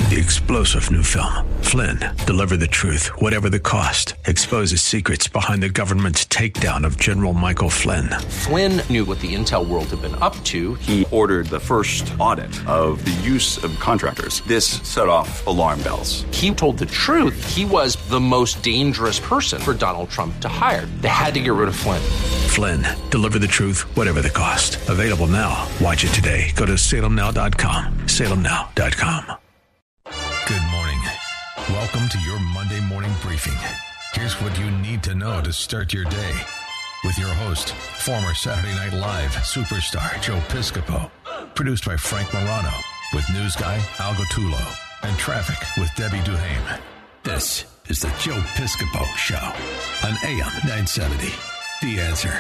The explosive new film, Flynn, deliver the truth, whatever the cost, exposes secrets behind the government's takedown of General Michael Flynn. Flynn knew what the intel world had been up to. He ordered the first audit of the use of contractors. This set off alarm bells. He told the truth. He was the most dangerous person for Donald Trump to hire. They had to get rid of Flynn. Flynn, deliver the truth, whatever the cost. Available now. Watch it today. Go to salemnow.com. salemnow.com. Good morning. Welcome to your Monday morning briefing. Here's what you need to know to start your day. With your host, former Saturday Night Live superstar Joe Piscopo. Produced by Frank Morano. With news guy Al Gottulo. And traffic with Debbie Duhame. This is the Joe Piscopo Show on AM 970. The Answer.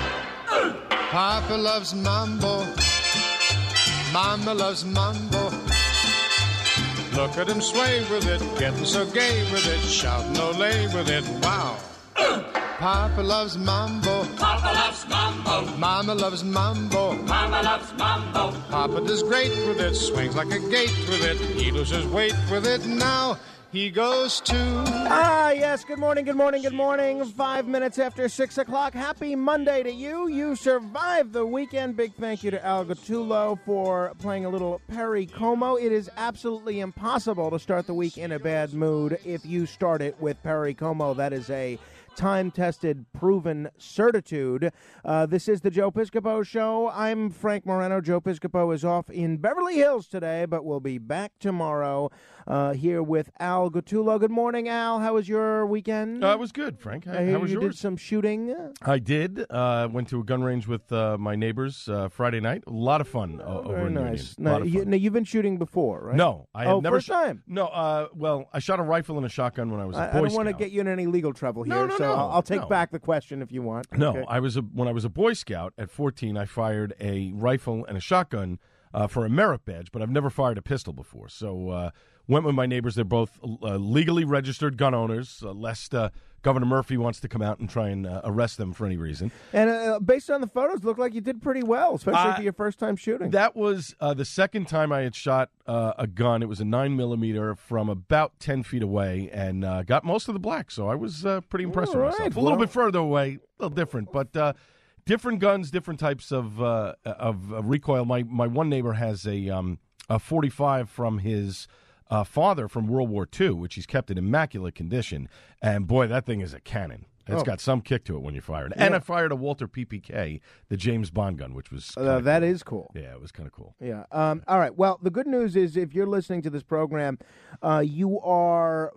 Papa loves mambo. Mama loves mambo. Look at him sway with it, getting so gay with it, shouting ole with it, wow. Papa loves mambo. Papa loves mambo. Mama loves mambo. Mama loves mambo. Papa does great with it, swings like a gate with it, he loses weight with it, now he goes to... Yes, good morning. 5 minutes after 6 o'clock. Happy Monday to you. You survived the weekend. Big thank you to Al Gottulo for playing a little Perry Como. It is absolutely impossible to start the week in a bad mood if you start it with Perry Como. That is a time-tested, proven certitude. This is the Joe Piscopo Show. I'm Frank Morano. Joe Piscopo is off in Beverly Hills today, but we'll be back tomorrow here with Al Gottulo. Good morning, Al. How was your weekend? It was good, Frank. How was yours? You did some shooting? I did. Went to a gun range with my neighbors Friday night. A lot of fun over in nice. Union. Now, you've been shooting before, right? No, I have never. First time? No. Well, I shot a rifle and a shotgun when I was a Boy Scout. I don't want to get you in any legal trouble here, so I'll take back the question if you want. No, okay. When I was a Boy Scout at 14, I fired a rifle and a shotgun for a merit badge, but I've never fired a pistol before. So went with my neighbors. They're both legally registered gun owners, lest Governor Murphy wants to come out and try and arrest them for any reason. And based on the photos, looked like you did pretty well, especially for your first time shooting. That was the second time I had shot a gun. It was a 9mm from about 10 feet away and got most of the black. So I was pretty impressed with myself. A little bit further away, a little different, but different guns, different types of recoil. My one neighbor has a 45 from his father from World War II, which he's kept in immaculate condition. And, boy, that thing is a cannon. It's got some kick to it when you fire it. And I fired a Walter PPK, the James Bond gun, which was that is cool. Yeah, it was kind of cool. Yeah. All right. Well, the good news is if you're listening to this program, you are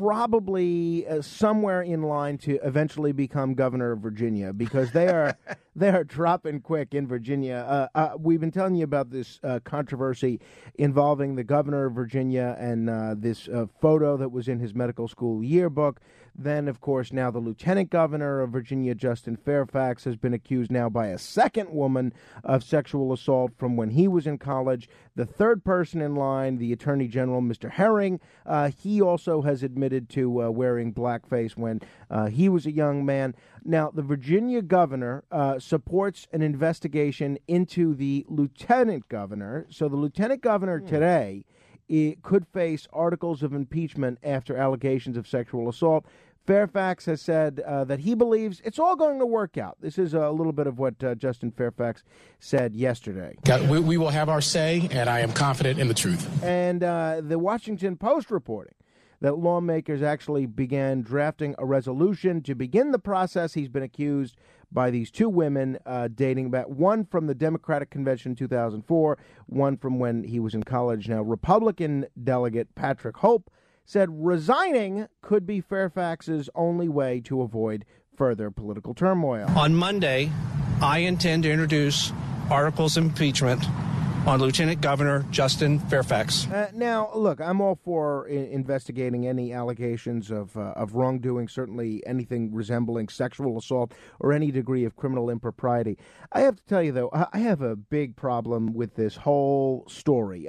probably somewhere in line to eventually become governor of Virginia because they are dropping quick in Virginia. We've been telling you about this controversy involving the governor of Virginia and this photo that was in his medical school yearbook. Then, of course, now the lieutenant governor of Virginia, Justin Fairfax, has been accused now by a second woman of sexual assault from when he was in college. The third person in line, the Attorney General, Mr. Herring, he also has admitted to wearing blackface when he was a young man. Now, the Virginia governor supports an investigation into the lieutenant governor. So the lieutenant governor today could face articles of impeachment after allegations of sexual assault. Fairfax has said that he believes it's all going to work out. This is a little bit of what Justin Fairfax said yesterday. We will have our say, and I am confident in the truth. And the Washington Post reporting that lawmakers actually began drafting a resolution to begin the process. He's been accused by these two women dating back, one from the Democratic Convention in 2004, one from when he was in college. Now, Republican delegate Patrick Hope said resigning could be Fairfax's only way to avoid further political turmoil. On Monday, I intend to introduce articles of impeachment on Lieutenant Governor Justin Fairfax. Now, look, I'm all for investigating any allegations of wrongdoing, certainly anything resembling sexual assault or any degree of criminal impropriety. I have to tell you, though, I have a big problem with this whole story.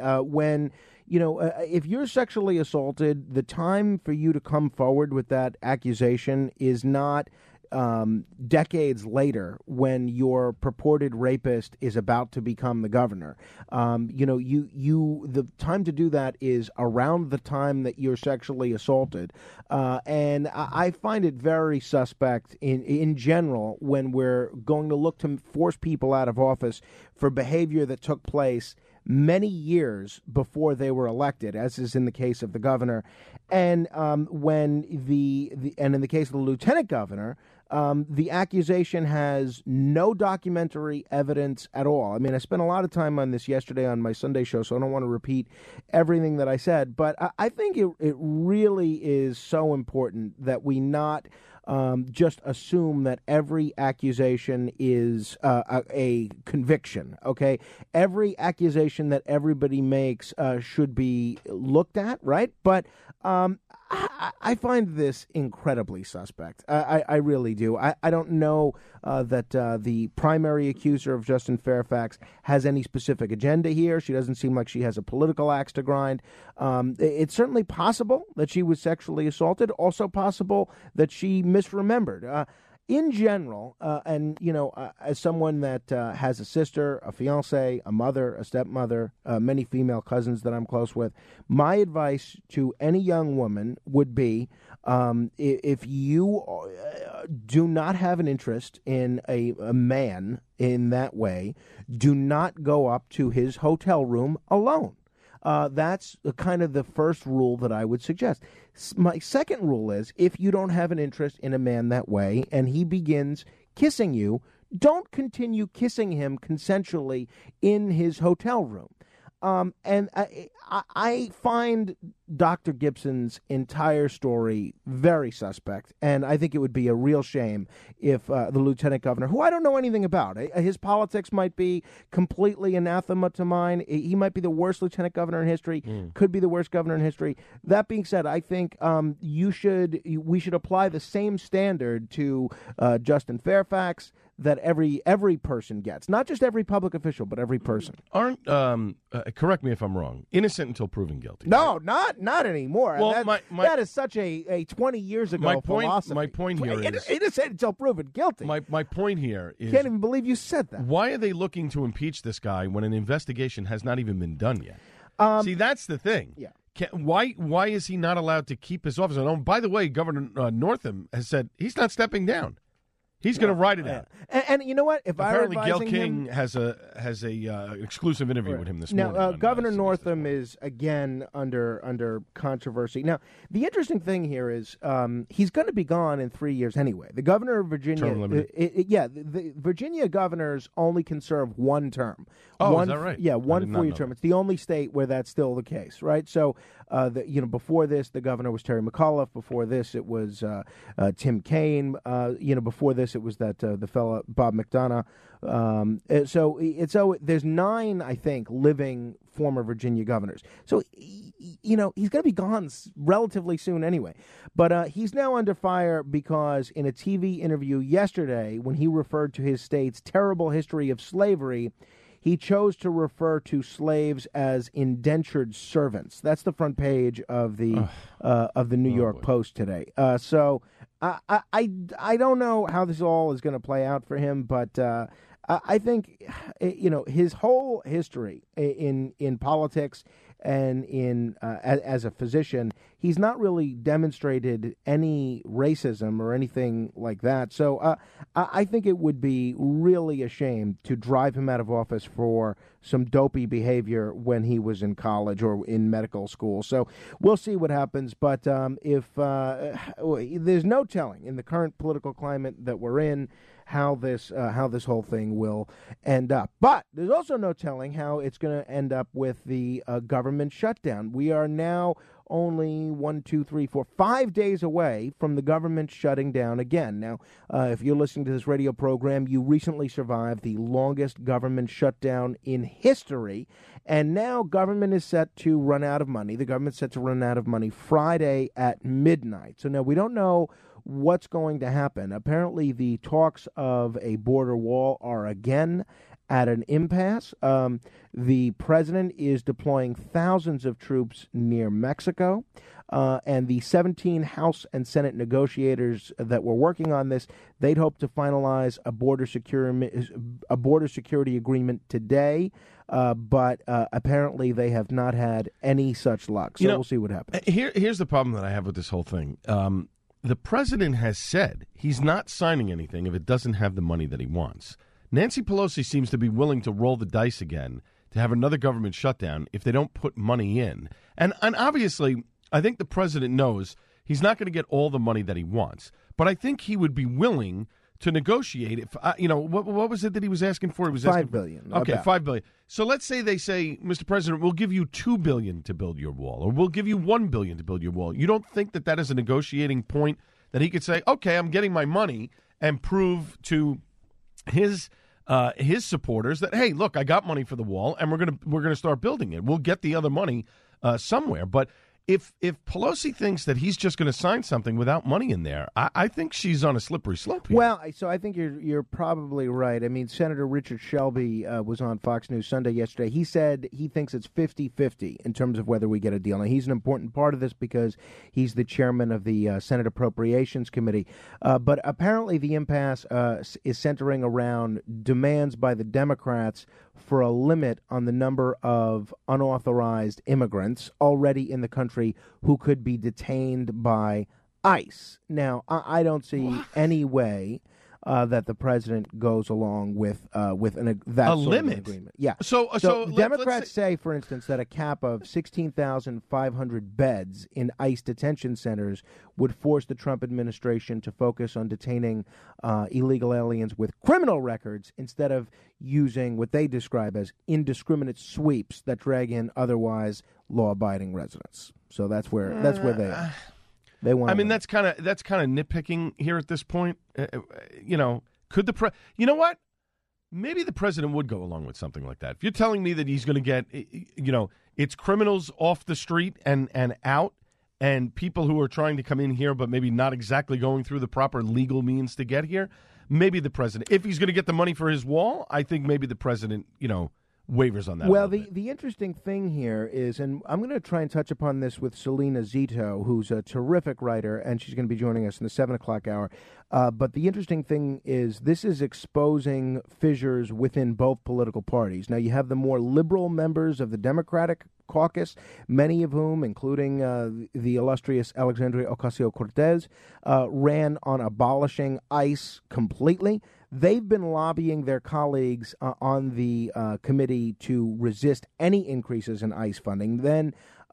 If you're sexually assaulted, the time for you to come forward with that accusation is not decades later, when your purported rapist is about to become the governor, the time to do that is around the time that you're sexually assaulted, and I find it very suspect in general when we're going to look to force people out of office for behavior that took place many years before they were elected, as is in the case of the governor, and when and in the case of the lieutenant governor, the accusation has no documentary evidence at all. I mean, I spent a lot of time on this yesterday on my Sunday show, so I don't want to repeat everything that I said, but I think it really is so important that we not just assume that every accusation is a conviction, okay? Every accusation that everybody makes should be looked at, right? But I find this incredibly suspect. I really do. I don't know that the primary accuser of Justin Fairfax has any specific agenda here. She doesn't seem like she has a political axe to grind. It's certainly possible that she was sexually assaulted. Also possible that she misremembered. In general, as someone that has a sister, a fiance, a mother, a stepmother, many female cousins that I'm close with, my advice to any young woman would be, if you do not have an interest in a man in that way, do not go up to his hotel room alone. That's kind of the first rule that I would suggest. My second rule is, if you don't have an interest in a man that way and he begins kissing you, don't continue kissing him consensually in his hotel room. And I find Dr. Gibson's entire story very suspect, and I think it would be a real shame if the lieutenant governor, who I don't know anything about, his politics might be completely anathema to mine. He might be the worst lieutenant governor in history, could be the worst governor in history. That being said, I think we should apply the same standard to Justin Fairfax that every person gets, not just every public official, but every person. Aren't correct me if I'm wrong, innocent until proven guilty? No, not anymore. Well, that is such a 20 years ago philosophy. My point here is innocent until proven guilty. My point here is, can't even believe you said that. Why are they looking to impeach this guy when an investigation has not even been done yet? See, that's the thing. Yeah. Why is he not allowed to keep his office? And by the way, Governor Northam has said he's not stepping down. He's going to write it out. And you know what? If apparently I were Gayle King has a exclusive interview with him this morning. Now, Governor Northam is again under controversy. Now, the interesting thing here is he's going to be gone in 3 years anyway. The governor of Virginia, term limited. The Virginia governors only can serve one term. Oh, is that right? Yeah, one 4-year term. It's the only state where that's still the case, right? So, before this, the governor was Terry McAuliffe. Before this, it was Tim Kaine. Before this, it was the fellow Bob McDonough. So there's 9, I think, living former Virginia governors. So, he's going to be gone relatively soon anyway. But he's now under fire because in a TV interview yesterday, when he referred to his state's terrible history of slavery, he chose to refer to slaves as indentured servants. That's the front page of the New York Post today. So I don't know how this all is going to play out for him, but I think his whole history in politics and as a physician, he's not really demonstrated any racism or anything like that. So I think it would be really a shame to drive him out of office for some dopey behavior when he was in college or in medical school. So we'll see what happens. But if there's no telling in the current political climate that we're in how this whole thing will end up. But there's also no telling how it's going to end up with the government shutdown. We are now only 5 days away from the government shutting down again. Now, if you're listening to this radio program, you recently survived the longest government shutdown in history, and now government is set to run out of money. The government's set to run out of money Friday at midnight. So now we don't know what's going to happen. Apparently, the talks of a border wall are again at an impasse. The president is deploying thousands of troops near Mexico, and the 17 House and Senate negotiators that were working on this, they'd hope to finalize a border security agreement today, but apparently they have not had any such luck. So we'll see what happens. Here's the problem that I have with this whole thing. The president has said he's not signing anything if it doesn't have the money that he wants. Nancy Pelosi seems to be willing to roll the dice again to have another government shutdown if they don't put money in. And obviously, I think the president knows he's not going to get all the money that he wants. But I think he would be willing to negotiate. If what was it that he was asking for? He was asking $5 billion. Okay, about. $5 billion. So let's say they say, Mr. President, we'll give you $2 billion to build your wall, or we'll give you $1 billion to build your wall. You don't think that is a negotiating point that he could say, okay, I'm getting my money, and prove to his supporters that, hey, look, I got money for the wall, and we're gonna start building it. We'll get the other money somewhere. But if Pelosi thinks that he's just going to sign something without money in there, I think she's on a slippery slope here. Well, so I think you're probably right. I mean, Senator Richard Shelby was on Fox News Sunday yesterday. He said he thinks it's 50-50 in terms of whether we get a deal. Now, he's an important part of this because he's the chairman of the Senate Appropriations Committee. But apparently the impasse is centering around demands by the Democrats for a limit on the number of unauthorized immigrants already in the country who could be detained by ICE. Now, I don't see any way that the president goes along with that sort limit of agreement. Yeah. So Democrats say, for instance, that a cap of 16,500 beds in ICE detention centers would force the Trump administration to focus on detaining illegal aliens with criminal records instead of using what they describe as indiscriminate sweeps that drag in otherwise law-abiding residents. So that's where they are. They want. I mean, that's kind of nitpicking here at this point. Could you know what? Maybe the president would go along with something like that. If you're telling me that he's going to get, it's criminals off the street and out, and people who are trying to come in here but maybe not exactly going through the proper legal means to get here, maybe the president, if he's going to get the money for his wall, I think maybe the president, waivers on that. Well, the interesting thing here is, and I'm going to try and touch upon this with Selena Zito, who's a terrific writer, and she's going to be joining us in the 7 o'clock hour. But the interesting thing is this is exposing fissures within both political parties. Now, you have the more liberal members of the Democratic caucus, many of whom, including the illustrious Alexandria Ocasio-Cortez, ran on abolishing ICE completely. They've been lobbying their colleagues on the committee to resist any increases in ICE funding. Then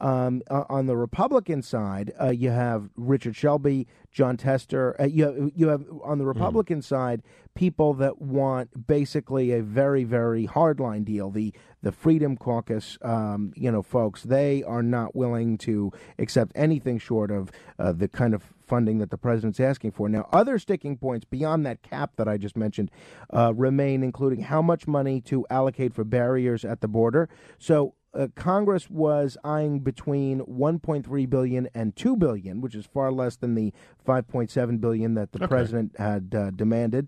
on the Republican side, you have Richard Shelby, John Tester. You have on the Republican side people that want basically a very, very hardline deal. The Freedom Caucus, folks, they are not willing to accept anything short of the kind of funding that the president's asking for. Now, other sticking points beyond that cap that I just mentioned remain, including how much money to allocate for barriers at the border. So Congress was eyeing between $1.3 billion and $2 billion, which is far less than the $5.7 billion that the president had demanded.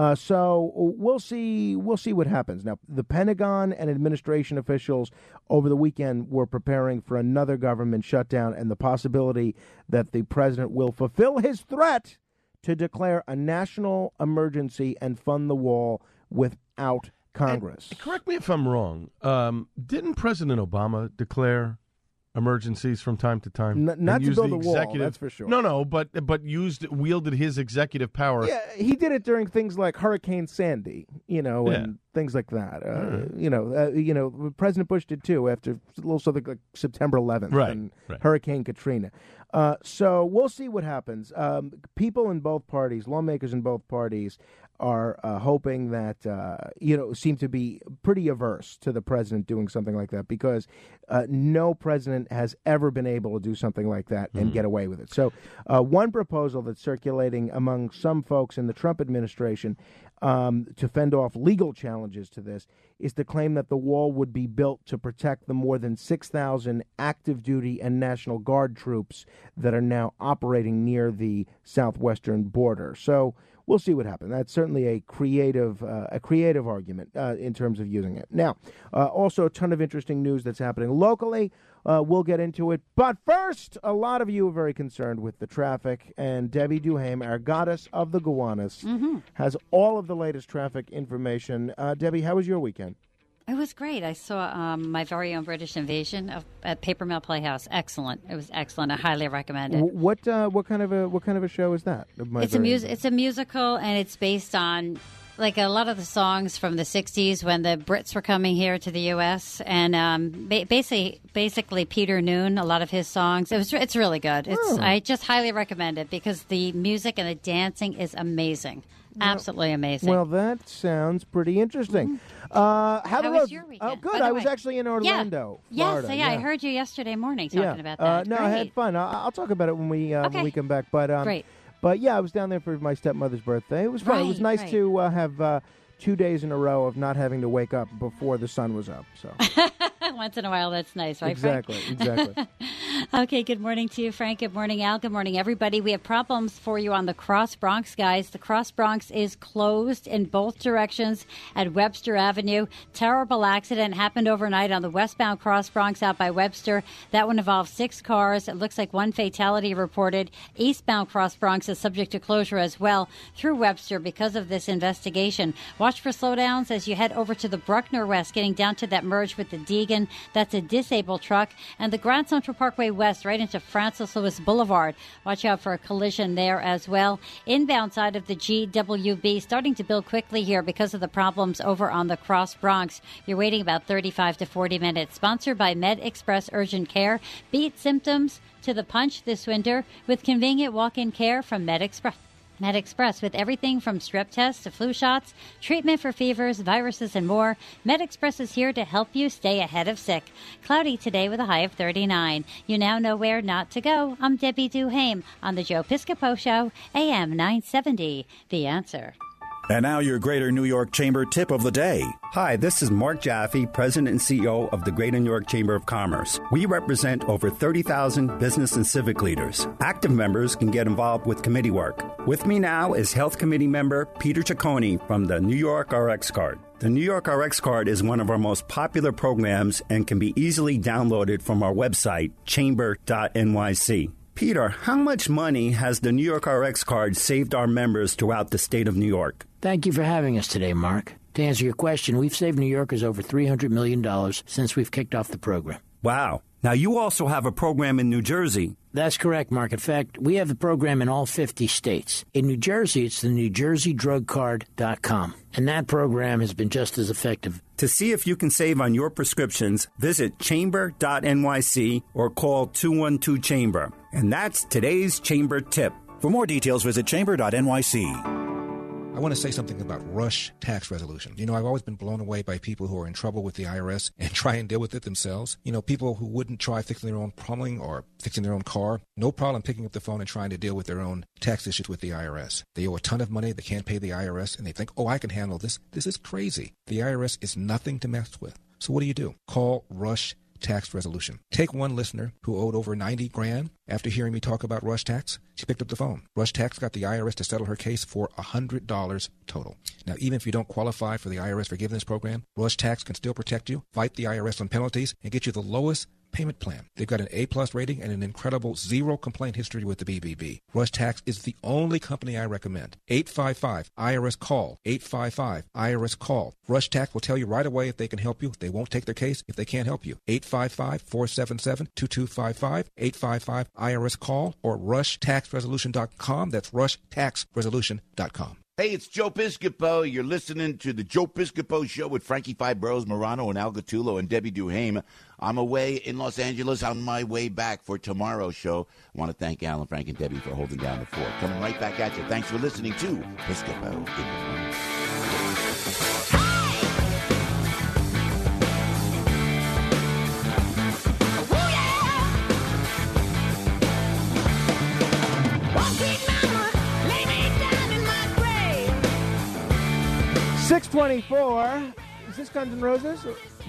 So we'll see what happens. Now, the Pentagon and administration officials over the weekend were preparing for another government shutdown and the possibility that the president will fulfill his threat to declare a national emergency and fund the wall without Congress. And correct me if I'm wrong. Didn't President Obama declare emergencies from time to time? Not to build a wall, that's for sure. No, but wielded his executive power. Yeah, he did it during things like Hurricane Sandy, and things like that. President Bush did too after a little something like September 11th and Hurricane Katrina. So we'll see what happens. People in both parties, lawmakers in both parties, are hoping that, seem to be pretty averse to the president doing something like that because no president has ever been able to do something like that and get away with it. So one proposal that's circulating among some folks in the Trump administration to fend off legal challenges to this is to claim that the wall would be built to protect the more than 6,000 active duty and National Guard troops that are now operating near the southwestern border. So we'll see what happens. That's certainly a creative argument in terms of using it. Now, also a ton of interesting news that's happening locally. We'll get into it. But first, a lot of you are very concerned with the traffic, and Debbie Duhaime, our goddess of the Gowanus, has all of the latest traffic information. Debbie, how was your weekend? It was great. I saw my very own British Invasion at Paper Mill Playhouse. Excellent. It was excellent. I highly recommend it. What kind of a show is that? It's a musical, and it's based on like a lot of the songs from the 60s when the Brits were coming here to the U.S. And basically Peter Noone, a lot of his songs. It's really good. I just highly recommend it because the music and the dancing is amazing. Absolutely amazing. Well, that sounds pretty interesting. How was your weekend? Oh, good. I was actually in Orlando, Florida. Yes, I heard you yesterday morning talking about that. No, I had fun. I'll talk about it when we come back. But great. But yeah, I was down there for my stepmother's birthday. It was fun. It was nice to have 2 days in a row of not having to wake up before the sun was up. So once in a while, that's nice, right, Exactly. Okay, good morning to you, Frank. Good morning, Al. Good morning, everybody. We have problems for you on the Cross Bronx, guys. The Cross Bronx is closed in both directions at Webster Avenue. Terrible accident happened overnight on the westbound Cross Bronx out by Webster. That one involved 6 cars. It looks like 1 fatality reported. Eastbound Cross Bronx is subject to closure as well through Webster because of this investigation. Watch for slowdowns as you head over to the Bruckner West, getting down to that merge with the Deegan. That's a disabled truck. And the Grand Central Parkway West right into Francis Lewis Boulevard. Watch out for a collision there as well. Inbound side of the GWB starting to build quickly here because of the problems over on the Cross Bronx. You're waiting about 35 to 40 minutes. Sponsored by Med Express Urgent Care. Beat symptoms to the punch this winter with convenient walk-in care from Med Express. Med Express with everything from strep tests to flu shots, treatment for fevers, viruses, and more. Med Express is here to help you stay ahead of sick. Cloudy today with a high of 39. You now know where not to go. I'm Debbie Duhaime on the Joe Piscopo Show, AM 970. The Answer. And now your Greater New York Chamber tip of the day. Hi, this is Mark Jaffe, President and CEO of the Greater New York Chamber of Commerce. We represent over 30,000 business and civic leaders. Active members can get involved with committee work. With me now is Health Committee member Peter Ciccone from the New York RX Card. The New York RX Card is one of our most popular programs and can be easily downloaded from our website, chamber.nyc. Peter, how much money has the New York RX Card saved our members throughout the state of New York? Thank you for having us today, Mark. To answer your question, we've saved New Yorkers over $300 million since we've kicked off the program. Wow. Now, you also have a program in New Jersey. That's correct, Mark. In fact, we have the program in all 50 states. In New Jersey, it's the NewJerseyDrugCard.com. And that program has been just as effective. To see if you can save on your prescriptions, visit chamber.nyc or call 212-CHAMBER. And that's today's Chamber tip. For more details, visit chamber.nyc. I want to say something about rush tax resolution. You know, I've always been blown away by people who are in trouble with the IRS and try and deal with it themselves. You know, people who wouldn't try fixing their own plumbing or fixing their own car. No problem picking up the phone and trying to deal with their own tax issues with the IRS. They owe a ton of money. They can't pay the IRS and they think, oh, I can handle this. This is crazy. The IRS is nothing to mess with. So what do? Call Rush Tax Resolution. Take one listener who owed over $90,000. After hearing me talk about Rush Tax, she picked up the phone. Rush Tax got the IRS to settle her case for $100 total. Now, even if you don't qualify for the IRS forgiveness program, Rush Tax can still protect you, fight the IRS on penalties, and get you the lowest payment plan. They've got an A-plus rating and an incredible zero complaint history with the BBB. Rush Tax is the only company I recommend. 855-IRS-CALL. 855-IRS-CALL. Rush Tax will tell you right away if they can help you. They won't take their case if they can't help you. 855-477-2255. 855-IRS-CALL or rushtaxresolution.com. That's rushtaxresolution.com. Hey, it's Joe Piscopo. You're listening to the Joe Piscopo Show with Frankie Fibros, Morano, and Al Gattulo, and Debbie Duhaime. I'm away in Los Angeles on my way back for tomorrow's show. I want to thank Al and Frank and Debbie for holding down the fort. Coming right back at you. Thanks for listening to Piscopo in the Morning. 624. Is this Guns N' Roses?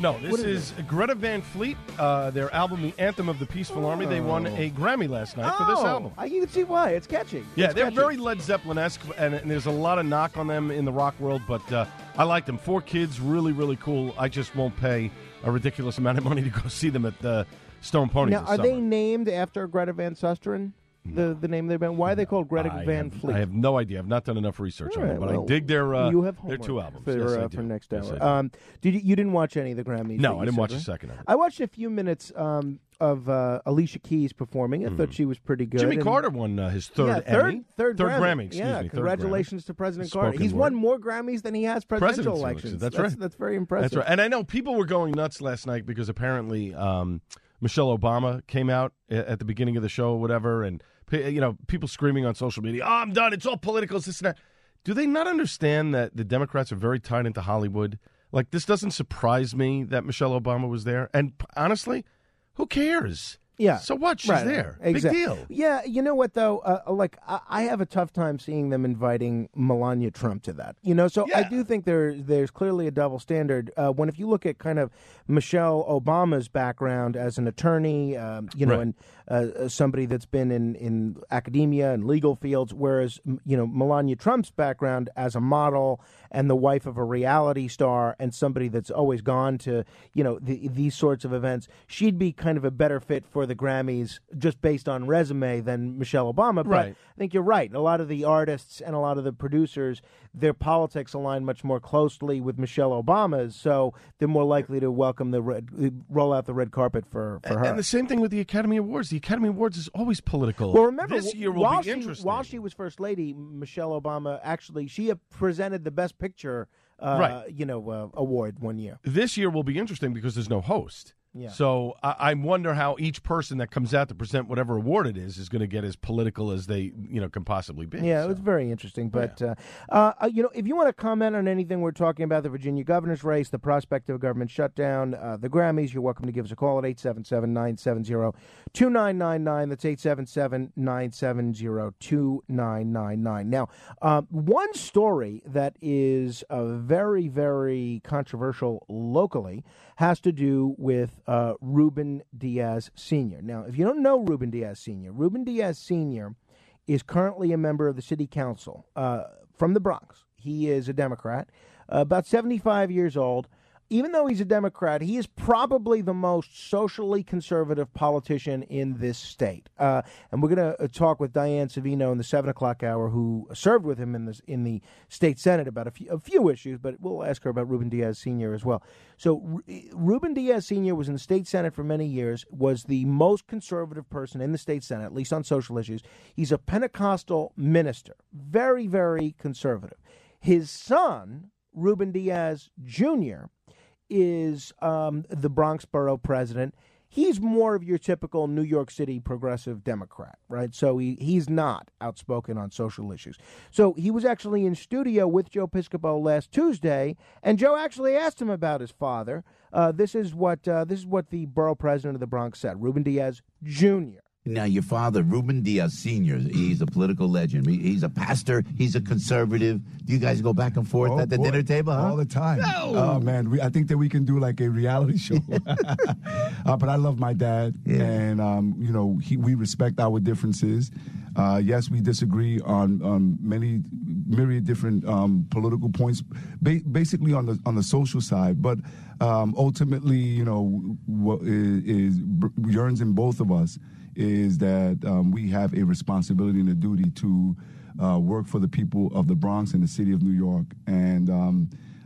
No, this is Greta Van Fleet. Their album, The Anthem of the Peaceful Army. They won a Grammy last night for this album. You can see why. It's catchy. Yeah, they're very Led Zeppelin-esque, and there's a lot of knock on them in the rock world, but I like them. 4 kids, really, really cool. I just won't pay a ridiculous amount of money to go see them at the Stone Pony Now, this are summer. they named after Greta Van Susteren? The name of their band? Why are they called Greta Van Fleet? I have no idea. I've not done enough research on them, but I dig their you have their 2 albums. for, Yes, I do. for next Yes, hour. I do. You didn't watch any of the Grammys? No, that I didn't you watch said, a right? second of it. I watched a few minutes of Alicia Keys performing. I thought she was pretty good. Jimmy And- Carter won his third Emmy. Third Grammy. Excuse yeah, me. Third congratulations Grammy. to President Spoken Carter. He's word. won more Grammys than he has presidential Presidency elections. That's right. That's very impressive. That's right. And I know people were going nuts last night because apparently Michelle Obama came out at the beginning of the show or whatever, and people screaming on social media, "Oh, I'm done. It's all political. It's this and that." Do they not understand that the Democrats are very tied into Hollywood? Like, this doesn't surprise me that Michelle Obama was there. And honestly, who cares? Yeah. So what? She's Right, there. exactly. Big deal. Yeah, you know what, though? I have a tough time seeing them inviting Melania Trump to that. So I do think there's clearly a double standard. If you look at kind of Michelle Obama's background as an attorney, and somebody that's been in academia and legal fields, whereas, Melania Trump's background as a model and the wife of a reality star and somebody that's always gone to, these sorts of events, she'd be kind of a better fit for the Grammys just based on resume than Michelle Obama. But Right. I think you're right. A lot of the artists and a lot of the producers, their politics align much more closely with Michelle Obama's, so they're more likely to roll out the red carpet for her. And the same thing with the Academy Awards. The Academy Awards is always political. Well, remember, this year will while be interesting. While she was First Lady, Michelle Obama she presented the Best Picture award one year. This year will be interesting because there's no host. Yeah. So I wonder how each person that comes out to present whatever award it is going to get as political as they can possibly be. Yeah, so. it was very interesting. But if you want to comment on anything we're talking about, the Virginia governor's race, the prospect of a government shutdown, the Grammys, you're welcome to give us a call at 877-970-2999. That's 877-970-2999. Now, one story that is very, very controversial locally has to do with Ruben Diaz Sr. Now, if you don't know Ruben Diaz Sr., Ruben Diaz Sr. is currently a member of the city council from the Bronx. He is a Democrat, about 75 years old. Even though he's a Democrat, he is probably the most socially conservative politician in this state. And we're going to talk with Diane Savino in the 7 o'clock hour, who served with him in the state Senate about a few issues, but we'll ask her about Ruben Diaz Sr. as well. So Ruben Diaz Sr. was in the state Senate for many years, was the most conservative person in the state Senate, at least on social issues. He's a Pentecostal minister, very, very conservative. His son, Ruben Diaz Jr., is the Bronx borough president. He's more of your typical New York City progressive Democrat, right? So he's not outspoken on social issues. So he was actually in studio with Joe Piscopo last Tuesday, and Joe actually asked him about his father. This is what the borough president of the Bronx said, Ruben Diaz Jr. Now, your father, Ruben Diaz Sr., he's a political legend. He's a pastor. He's a conservative. Do you guys go back and forth at the dinner table? Huh? All the time. No. Oh, man. I think that we can do like a reality show. But I love my dad. Yeah. And, we respect our differences. Yes, we disagree on myriad different political points, basically on the social side. But ultimately, what yearns in both of us is that we have a responsibility and a duty to work for the people of the Bronx and the city of New York. And,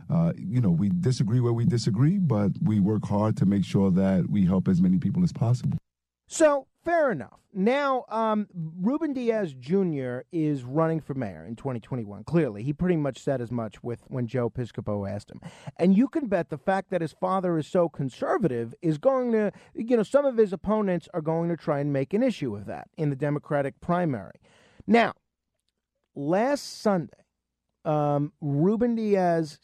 we disagree where we disagree, but we work hard to make sure that we help as many people as possible. So, fair enough. Now, Ruben Diaz Jr. is running for mayor in 2021. Clearly, he pretty much said as much when Joe Piscopo asked him. And you can bet the fact that his father is so conservative is going to, some of his opponents are going to try and make an issue of that in the Democratic primary. Now, last Sunday, Ruben Diaz,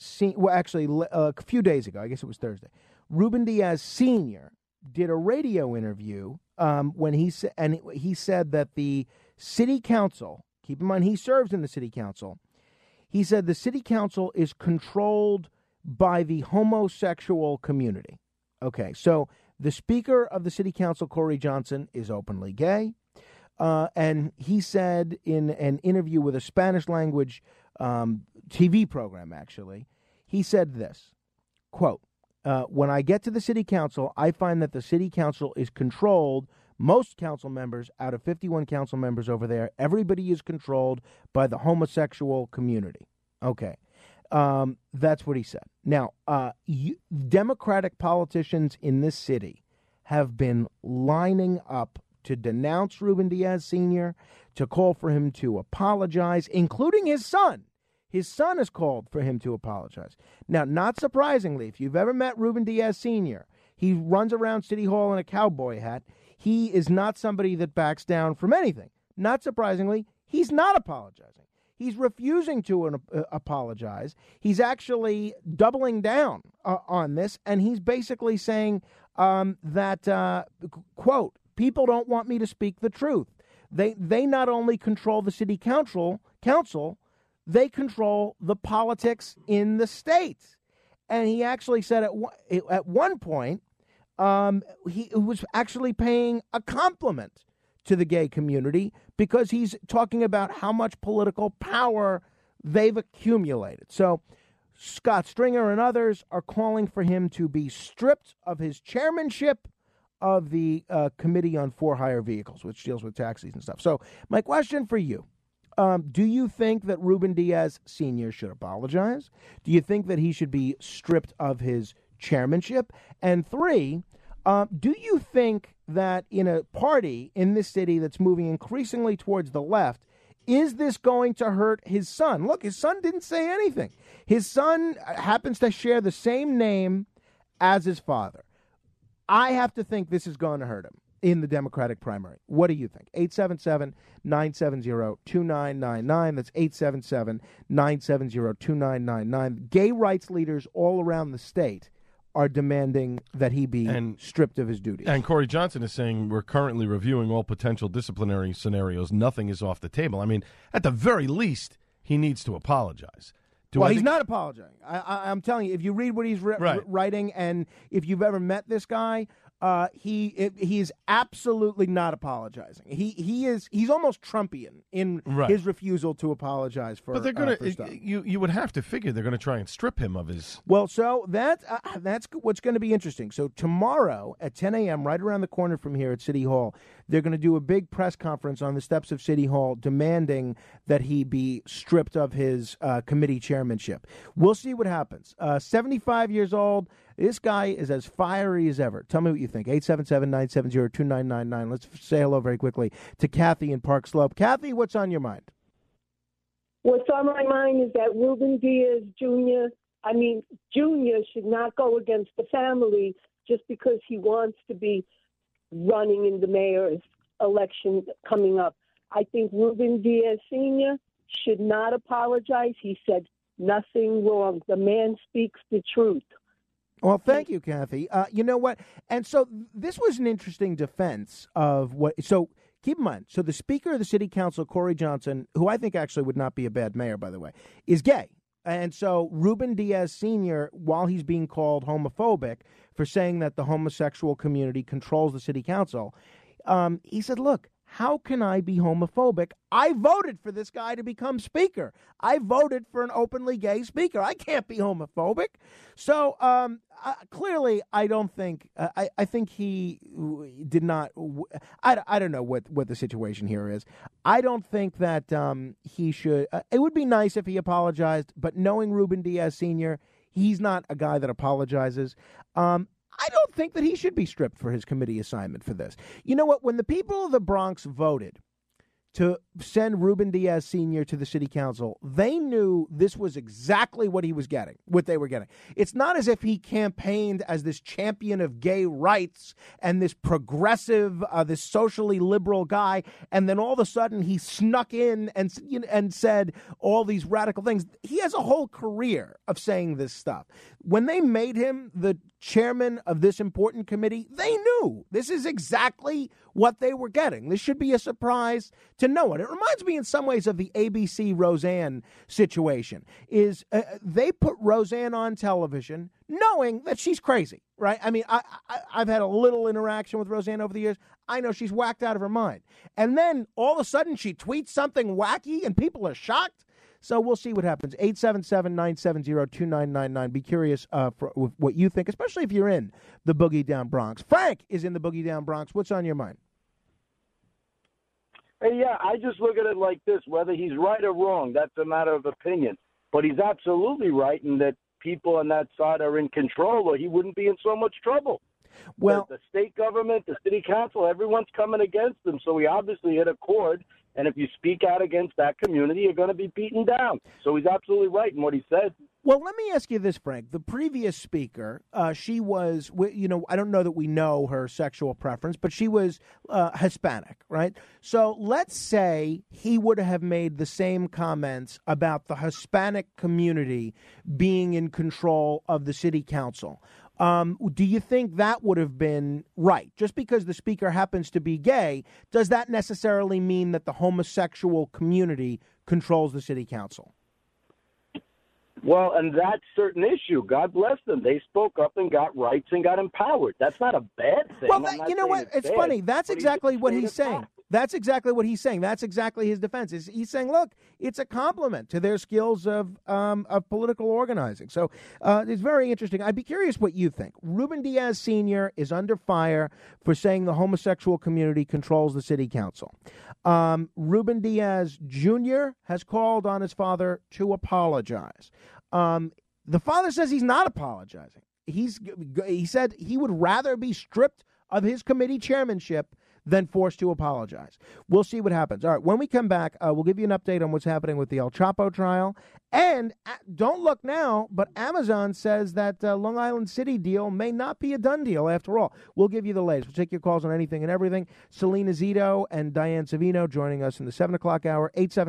a few days ago, I guess it was Thursday, Ruben Diaz Sr. did a radio interview when he said that the city council, keep in mind he serves in the city council, he said the city council is controlled by the homosexual community. Okay, so the Speaker of the City Council, Corey Johnson, is openly gay. And he said in an interview with a Spanish-language TV program, actually, he said this, quote, when I get to the City Council, I find that the City Council is controlled. Most council members, out of 51 council members over there, everybody is controlled by the homosexual community. Okay. That's what he said. Now, Democratic politicians in this city have been lining up to denounce Ruben Diaz Sr., to call for him to apologize, including his son. His son has called for him to apologize. Now, not surprisingly, if you've ever met Ruben Diaz Sr., he runs around City Hall in a cowboy hat. He is not somebody that backs down from anything. Not surprisingly, he's not apologizing. He's refusing to apologize. He's actually doubling down on this, and he's basically saying that, quote, people don't want me to speak the truth. They not only control the city council, they control the politics in the state. And he actually said at one point, he was actually paying a compliment to the gay community because he's talking about how much political power they've accumulated. So Scott Stringer and others are calling for him to be stripped of his chairmanship of the Committee on For-Hire Vehicles, which deals with taxis and stuff. So my question for you, do you think that Ruben Diaz Sr. should apologize? Do you think that he should be stripped of his chairmanship? And three, do you think that in a party in this city that's moving increasingly towards the left, is this going to hurt his son? Look, his son didn't say anything. His son happens to share the same name as his father. I have to think this is going to hurt him in the Democratic primary. What do you think? 877-970-2999. That's 877-970-2999. Gay rights leaders all around the state are demanding that he be stripped of his duties. And Corey Johnson is saying we're currently reviewing all potential disciplinary scenarios. Nothing is off the table. I mean, at the very least, he needs to apologize. He's not apologizing. I'm telling you, if you read what he's writing, and if you've ever met this guy, he is absolutely not apologizing. He's almost Trumpian in his refusal to apologize for. But they're going to stuff. You would have to figure they're going to try and strip him of his. Well, so that's what's going to be interesting. So tomorrow at 10 a.m., right around the corner from here at City Hall, they're going to do a big press conference on the steps of City Hall demanding that he be stripped of his committee chairmanship. We'll see what happens. 75 years old. This guy is as fiery as ever. Tell me what you think. 877-970-2999. Let's say hello very quickly to Kathy in Park Slope. Kathy, what's on your mind? What's on my mind is that Ruben Diaz Jr. should not go against the family just because he wants to be running in the mayor's election coming up. I think Ruben Diaz Sr. should not apologize. He said nothing wrong. The man speaks the truth. Well, thank you, Kathy. You know what? And so this was an interesting defense of what. So keep in mind, so the Speaker of the City Council, Corey Johnson, who I think actually would not be a bad mayor, by the way, is gay. And so Ruben Diaz Sr., while he's being called homophobic for saying that the homosexual community controls the city council, he said, look, how can I be homophobic? I voted for this guy to become speaker. I voted for an openly gay speaker. I can't be homophobic. So clearly, I don't think I think he did not. I don't know what the situation here is. I don't think that he should. It would be nice if he apologized, but knowing Ruben Diaz Sr., he's not a guy that apologizes. I don't think that he should be stripped for his committee assignment for this. You know what? When the people of the Bronx voted to send Ruben Diaz Sr. to the city council, they knew this was exactly what he was getting, what they were getting. It's not as if he campaigned as this champion of gay rights and this progressive, this socially liberal guy, and then all of a sudden he snuck in and said all these radical things. He has a whole career of saying this stuff. When they made him the chairman of this important committee, they knew this is exactly what they were getting. This should be a surprise to no one. It reminds me in some ways of the ABC Roseanne situation. They put Roseanne on television knowing that she's crazy, right? I mean, I've had a little interaction with Roseanne over the years. I know she's whacked out of her mind. And then all of a sudden she tweets something wacky and people are shocked. So we'll see what happens. 877-970-2999. Be curious for what you think, especially if you're in the Boogie Down Bronx. Frank is in the Boogie Down Bronx. What's on your mind? Hey, yeah, I just look at it like this. Whether he's right or wrong, that's a matter of opinion. But he's absolutely right in that people on that side are in control, or he wouldn't be in so much trouble. Well, the state government, the city council, everyone's coming against him. So he obviously hit a chord. And if you speak out against that community, you're going to be beaten down. So he's absolutely right in what he said. Well, let me ask you this, Frank. The previous speaker, she was, I don't know that we know her sexual preference, but she was Hispanic, right? So let's say he would have made the same comments about the Hispanic community being in control of the city council. Do you think that would have been right? Just because the speaker happens to be gay, does that necessarily mean that the homosexual community controls the city council? Well, and that certain issue, God bless them. They spoke up and got rights and got empowered. That's not a bad thing. Well, you know what? It's funny. That's exactly what he's saying. That's exactly what he's saying. That's exactly his defense. He's saying, look, it's a compliment to their skills of political organizing. So it's very interesting. I'd be curious what you think. Ruben Diaz Sr. is under fire for saying the homosexual community controls the city council. Ruben Diaz Jr. has called on his father to apologize. The father says he's not apologizing. He said he would rather be stripped of his committee chairmanship than forced to apologize. We'll see what happens. All right, when we come back, we'll give you an update on what's happening with the El Chapo trial. And don't look now, but Amazon says that Long Island City deal may not be a done deal after all. We'll give you the latest. We'll take your calls on anything and everything. Selena Zito and Diane Savino joining us in the 7 o'clock hour,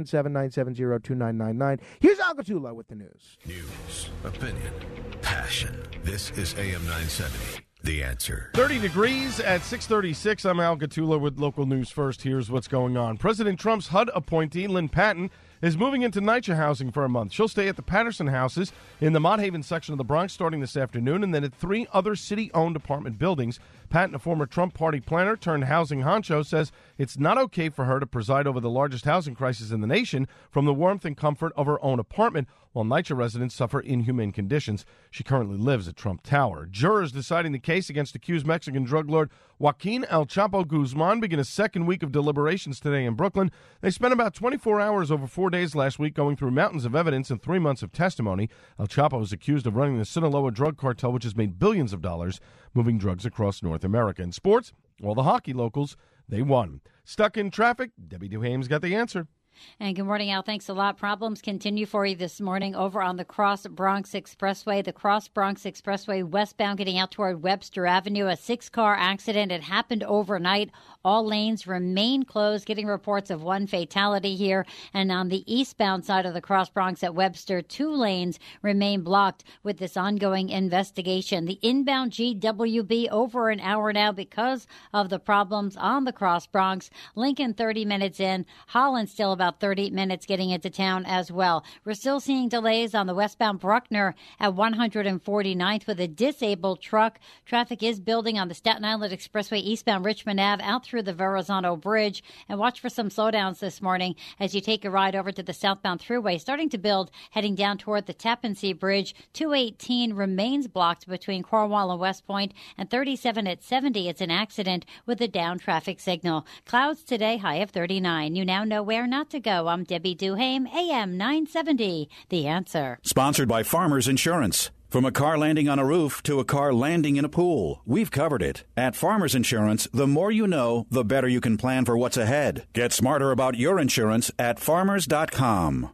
877-970-2999. Here's Al Gattullo with the news. News, opinion, passion. This is AM 970. The Answer. 30 degrees at 6:36. I'm Al Gattullo with local news first. Here's what's going on. President Trump's HUD appointee, Lynn Patton, is moving into NYCHA housing for a month. She'll stay at the Patterson houses in the Mott Haven section of the Bronx starting this afternoon, and then at 3 other city-owned apartment buildings. Patton, a former Trump party planner turned housing honcho, says it's not okay for her to preside over the largest housing crisis in the nation from the warmth and comfort of her own apartment, while NYCHA residents suffer inhumane conditions. She currently lives at Trump Tower. Jurors deciding the case against accused Mexican drug lord Joaquin El Chapo Guzman begin a second week of deliberations today in Brooklyn. They spent about 24 hours over 4 days last week going through mountains of evidence and 3 months of testimony. El Chapo is accused of running the Sinaloa drug cartel, which has made billions of dollars moving drugs across North America. In sports, all the hockey locals, they won. Stuck in traffic? Debbie Duhame's got the answer. And good morning, Al. Thanks a lot. Problems continue for you this morning over on the Cross Bronx Expressway. The Cross Bronx Expressway westbound getting out toward Webster Avenue. A 6-car accident. It happened overnight. All lanes remain closed, getting reports of 1 fatality here. And on the eastbound side of the Cross Bronx at Webster, 2 lanes remain blocked with this ongoing investigation. The inbound GWB over an hour now because of the problems on the Cross Bronx. Lincoln 30 minutes in. Holland still about 30 minutes getting into town as well. We're still seeing delays on the westbound Bruckner at 149th with a disabled truck. Traffic is building on the Staten Island Expressway eastbound Richmond Ave out through the Verrazano Bridge. And watch for some slowdowns this morning as you take a ride over to the southbound thruway. Starting to build heading down toward the Tappan Zee Bridge. 218 remains blocked between Cornwall and West Point, and 37 at 70. It's an accident with a down traffic signal. Clouds today, high of 39. You now know where not to go. I'm Debbie Duhame, AM 970. The Answer. Sponsored by Farmers Insurance. From a car landing on a roof to a car landing in a pool, we've covered it. At Farmers Insurance, the more you know, the better you can plan for what's ahead. Get smarter about your insurance at farmers.com.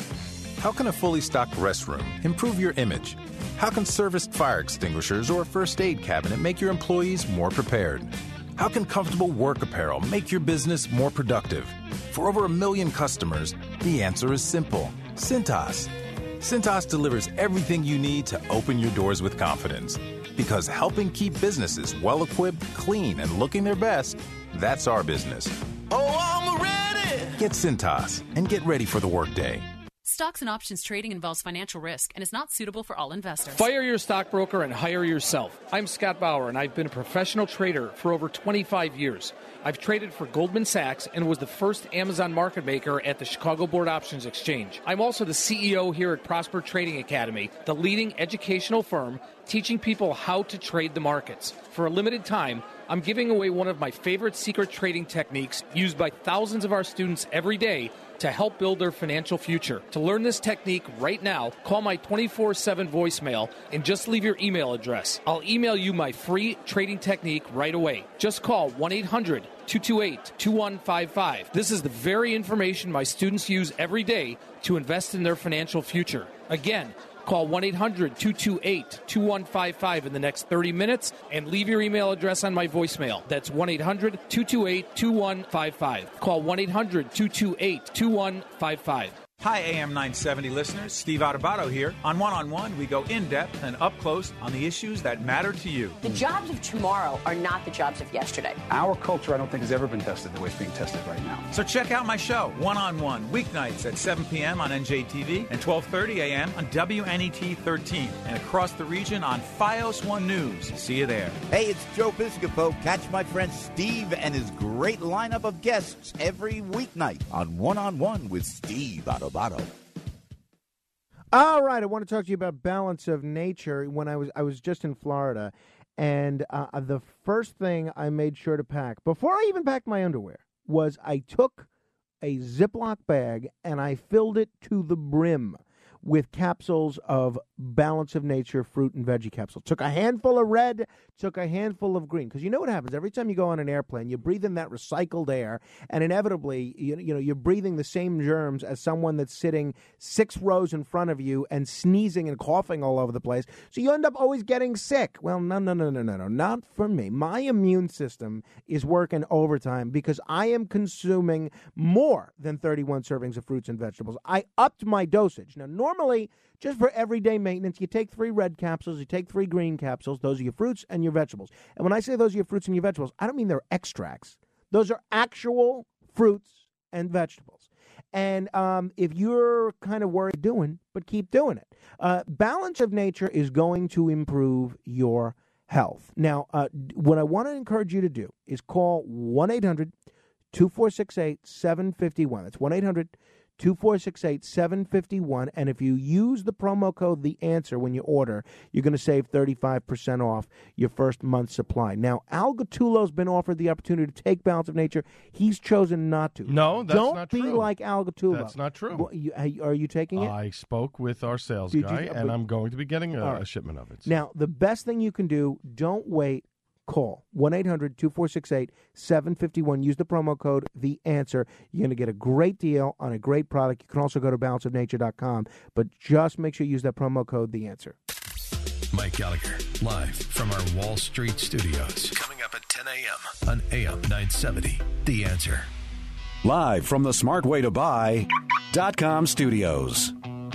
How can a fully stocked restroom improve your image? How can serviced fire extinguishers or first aid cabinet make your employees more prepared? How can comfortable work apparel make your business more productive? For over 1 million customers, the answer is simple. Cintas. Cintas delivers everything you need to open your doors with confidence. Because helping keep businesses well-equipped, clean, and looking their best, that's our business. Oh, I'm ready. Get Cintas and get ready for the workday. Stocks and options trading involves financial risk and is not suitable for all investors. Fire your stockbroker and hire yourself. I'm Scott Bauer, and I've been a professional trader for over 25 years. I've traded for Goldman Sachs and was the first Amazon market maker at the Chicago Board Options Exchange. I'm also the CEO here at Prosper Trading Academy, the leading educational firm teaching people how to trade the markets. For a limited time, I'm giving away one of my favorite secret trading techniques used by thousands of our students every day to help build their financial future. To learn this technique right now, call my 24/7 voicemail and just leave your email address. I'll email you my free trading technique right away. Just call 1-800-228-2155. This is the very information my students use every day to invest in their financial future. Again, call 1-800-228-2155 in the next 30 minutes and leave your email address on my voicemail. That's 1-800-228-2155. Call 1-800-228-2155. Hi, AM 970 listeners. Steve Adubato here. On One-on-One, we go in-depth and up close on the issues that matter to you. The jobs of tomorrow are not the jobs of yesterday. Our culture, I don't think, has ever been tested the way it's being tested right now. So check out my show, One-on-One, weeknights at 7 p.m. on NJTV and 12:30 a.m. on WNET 13 and across the region on FiOS 1 News. See you there. Hey, it's Joe Piscopo. Catch my friend Steve and his great lineup of guests every weeknight on One-on-One with Steve Adubato. All right, I want to talk to you about balance of nature. When I was just in Florida, and the first thing I made sure to pack before I even packed my underwear was I took a Ziploc bag and I filled it to the brim with capsules of Balance of Nature fruit and veggie capsules. Took a handful of red, took a handful of green. Because you know what happens? Every time you go on an airplane, you breathe in that recycled air, and inevitably, you're breathing the same germs as someone that's sitting 6 rows in front of you and sneezing and coughing all over the place. So you end up always getting sick. Well, no, not for me. My immune system is working overtime because I am consuming more than 31 servings of fruits and vegetables. I upped my dosage. Now, normally, just for everyday maintenance, you take 3 red capsules, you take 3 green capsules. Those are your fruits and your vegetables. And when I say those are your fruits and your vegetables, I don't mean they're extracts. Those are actual fruits and vegetables. And if you're kind of worried, but keep doing it. Balance of Nature is going to improve your health. Now, what I want to encourage you to do is call 1-800-2468-751. That's 1-800-2468-751. And if you use the promo code The Answer when you order, you're going to save 35% off your first month's supply. Now, Al Gattullo's been offered the opportunity to take Balance of Nature. He's chosen not to. No, that's not true. Don't be like Al Gattullo. That's not true. Well, are you taking it? I spoke with our sales guy, and I'm going to be getting a shipment of it. Now, the best thing you can do, don't wait. Call 1-800-2468-751. Use the promo code The Answer. You're going to get a great deal on a great product. You can also go to balanceofnature.com, but just make sure you use that promo code The Answer. Mike Gallagher, live from our Wall Street studios. Coming up at 10 a.m. on AM 970, The Answer. Live from the smartwaytobuy.com studios.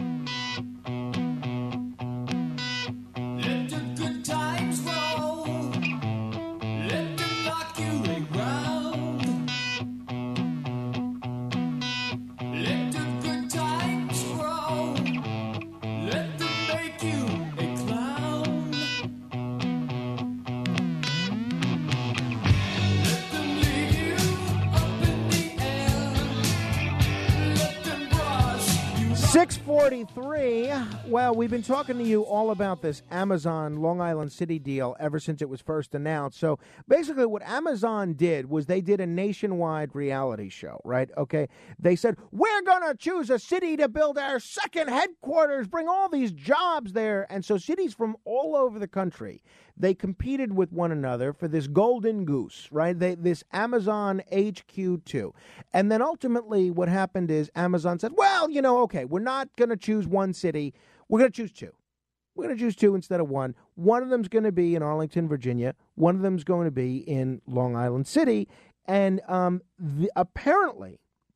Well, we've been talking to you all about this Amazon Long Island City deal ever since it was first announced. So basically what Amazon did was they did a nationwide reality show, right? Okay. They said, we're going to choose a city to build our second headquarters, bring all these jobs there. And so cities from all over the country, they competed with one another for this golden goose, right? This Amazon HQ2. And then ultimately what happened is Amazon said, well, okay, we're not going to choose one city. We're going to choose 2. We're going to choose 2 instead of 1. One of them's going to be in Arlington, Virginia. One of them's going to be in Long Island City. And apparently,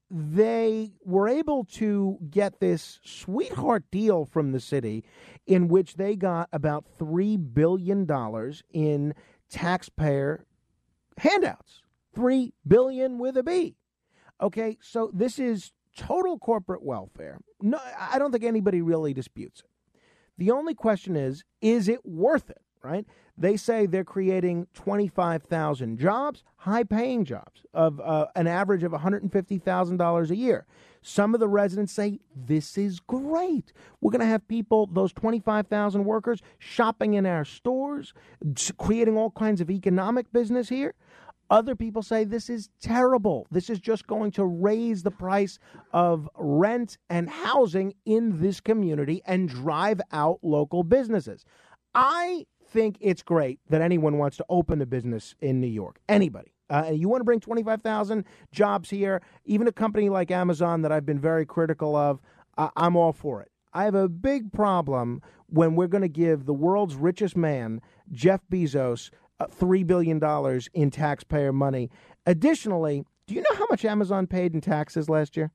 they were able to get this sweetheart deal from the city in which they got about $3 billion in taxpayer handouts. $3 billion with a B. Okay, so this is total corporate welfare. No, I don't think anybody really disputes it. The only question is it worth it, right? They say they're creating 25,000 jobs, high-paying jobs, of an average of $150,000 a year. Some of the residents say, this is great. We're going to have people, those 25,000 workers, shopping in our stores, creating all kinds of economic business here. Other people say this is terrible. This is just going to raise the price of rent and housing in this community and drive out local businesses. I think it's great that anyone wants to open a business in New York. Anybody. You want to bring 25,000 jobs here, even a company like Amazon that I've been very critical of, I'm all for it. I have a big problem when we're going to give the world's richest man, Jeff Bezos, $3 billion in taxpayer money. Additionally, do you know how much Amazon paid in taxes last year?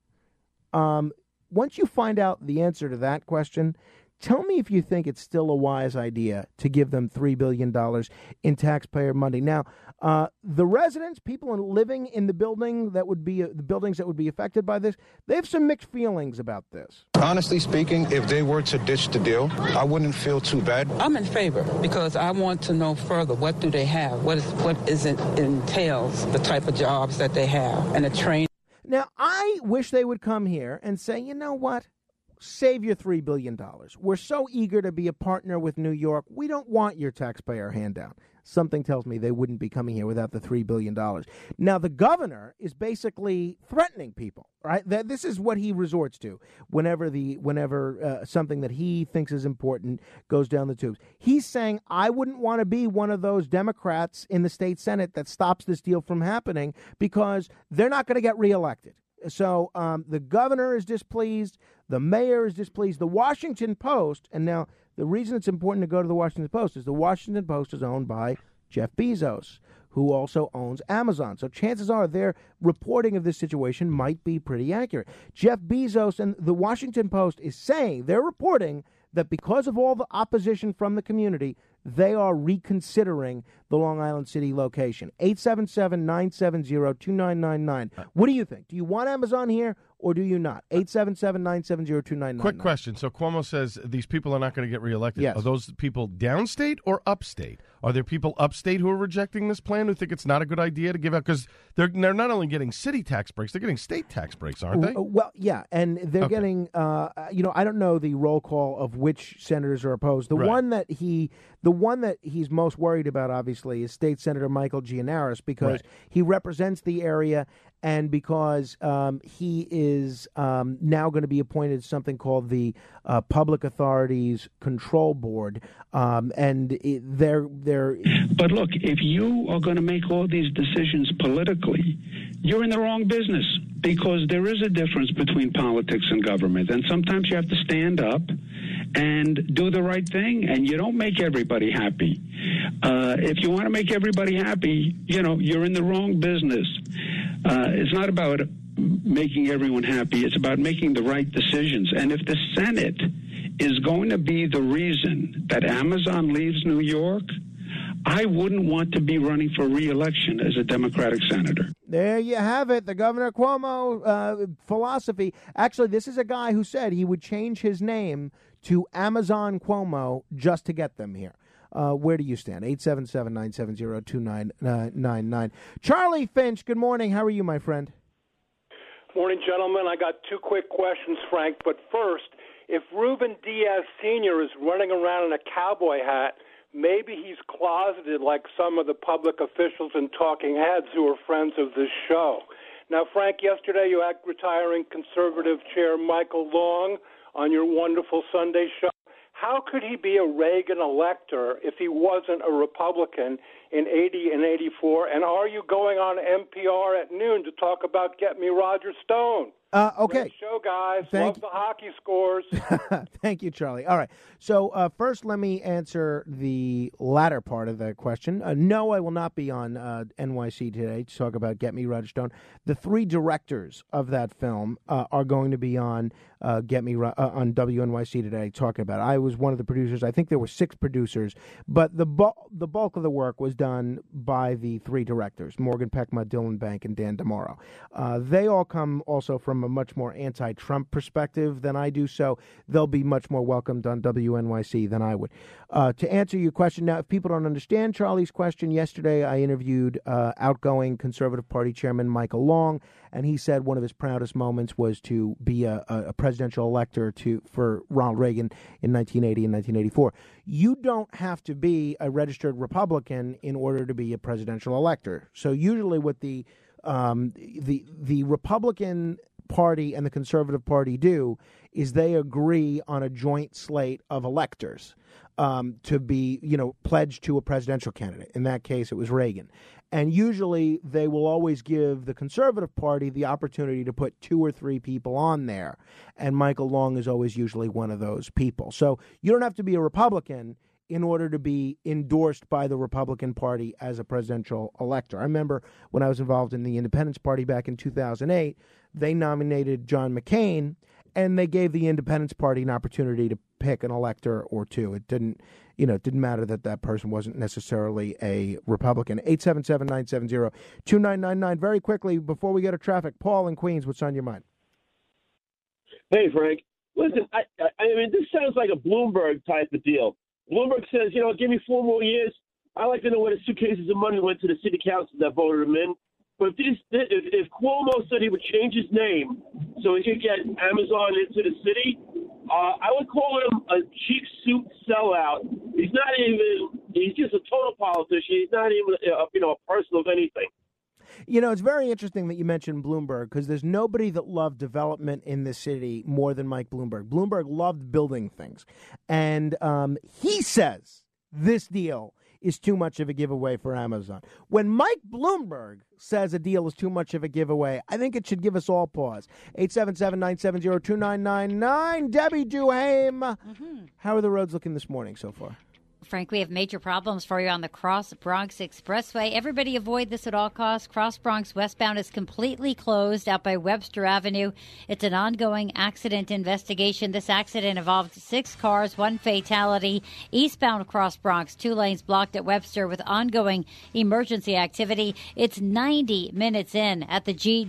Once you find out the answer to that question, tell me if you think it's still a wise idea to give them $3 billion in taxpayer money. Now, the residents, people living in the buildings that would be affected by this, they have some mixed feelings about this. Honestly speaking, if they were to ditch the deal, I wouldn't feel too bad. I'm in favor because I want to know further, what do they have? What is it entails, the type of jobs that they have, and the training. Now, I wish they would come here and say, you know what? Save your $3 billion. We're so eager to be a partner with New York. We don't want your taxpayer handout. Something tells me they wouldn't be coming here without the $3 billion. Now, the governor is basically threatening people, right? This is what he resorts to whenever something that he thinks is important goes down the tubes. He's saying, I wouldn't want to be one of those Democrats in the state Senate that stops this deal from happening because they're not going to get reelected. So the governor is displeased. The mayor is displeased. The Washington Post, and now the reason it's important to go to the Washington Post is the Washington Post is owned by Jeff Bezos, who also owns Amazon. So chances are their reporting of this situation might be pretty accurate. Jeff Bezos and the Washington Post is saying, they're reporting that because of all the opposition from the community, they are reconsidering the Long Island City location. 877-970-2999. What do you think? Do you want Amazon here or do you not? 877-970-2999. Quick question. So Cuomo says these people are not going to get reelected. Yes. Are those people downstate or upstate? Are there people upstate who are rejecting this plan, who think it's not a good idea to give out? Because they're not only getting city tax breaks, they're getting state tax breaks, aren't they? Well, yeah, and they're getting, I don't know the roll call of which senators are opposed. The one that he's most worried about, obviously, is State Senator Michael Gianaris because he represents the area and because he is now going to be appointed to something called the Public Authorities Control Board, they're. But look, if you are going to make all these decisions politically, you're in the wrong business because there is a difference between politics and government, and sometimes you have to stand up and do the right thing, and you don't make everybody happy. If you want to make everybody happy, you're in the wrong business. It's not about making everyone happy. It's about making the right decisions. And if the Senate is going to be the reason that Amazon leaves New York, I wouldn't want to be running for re-election as a Democratic senator. There you have it, the Governor Cuomo philosophy. Actually, this is a guy who said he would change his name to Amazon Cuomo just to get them here. Where do you stand? 877-970-2999. Charlie Finch, good morning. How are you, my friend? Morning, gentlemen. I got two quick questions, Frank. But first, if Ruben Diaz Sr. is running around in a cowboy hat, maybe he's closeted like some of the public officials and talking heads who are friends of this show. Now, Frank, yesterday you had retiring conservative chair Michael Long on your wonderful Sunday show. How could he be a Reagan elector if he wasn't a Republican in 80 and 84? And are you going on NPR at noon to talk about Get Me Roger Stone? Okay. Great show, guys. Thank Love the hockey scores. Thank you, Charlie. All right. So first, let me answer the latter part of the question. No, I will not be on NYC today to talk about Get Me Rudderstone. The three directors of that film are going to be on on WNYC today talking about it. I was one of the producers. I think there were 6 producers, but the bulk of the work was done by the 3 directors, Morgan Peckma, Dylan Bank, and Dan DeMauro. They all come also from a much more anti-Trump perspective than I do, so they'll be much more welcomed on WNYC than I would. To answer your question, now, if people don't understand Charlie's question, yesterday I interviewed outgoing Conservative Party Chairman Michael Long, and he said one of his proudest moments was to be a presidential elector for Ronald Reagan in 1980 and 1984. You don't have to be a registered Republican in order to be a presidential elector. So usually what the Republican Party and the Conservative Party do is they agree on a joint slate of electors to be, pledged to a presidential candidate. In that case, it was Reagan. And usually they will always give the Conservative Party the opportunity to put 2 or 3 people on there. And Michael Long is always usually one of those people. So you don't have to be a Republican in order to be endorsed by the Republican Party as a presidential elector. I remember when I was involved in the Independence Party back in 2008, they nominated John McCain, and they gave the Independence Party an opportunity to pick an elector or 2. It didn't matter that person wasn't necessarily a Republican. 877-970-2999. Very quickly, before we go to traffic, Paul in Queens, what's on your mind? Hey, Frank. Listen, I mean, this sounds like a Bloomberg type of deal. Bloomberg says, give me 4 more years. I like to know where the suitcases of money went to the city council that voted him in. But if Cuomo said he would change his name so he could get Amazon into the city, I would call him a cheap suit sellout. He's just a total politician. He's not even, a person of anything. It's very interesting that you mentioned Bloomberg because there's nobody that loved development in this city more than Mike Bloomberg. Bloomberg loved building things. And he says this deal is too much of a giveaway for Amazon. When Mike Bloomberg says a deal is too much of a giveaway, I think it should give us all pause. 877-970-2999. Debbie Duhame. How are the roads looking this morning so far? Frank, we have major problems for you on the Cross Bronx Expressway. Everybody avoid this at all costs. Cross Bronx westbound is completely closed out by Webster Avenue. It's an ongoing accident investigation. This accident involved 6 cars, 1 fatality. Eastbound Cross Bronx, 2 lanes blocked at Webster with ongoing emergency activity. It's 90 minutes in at the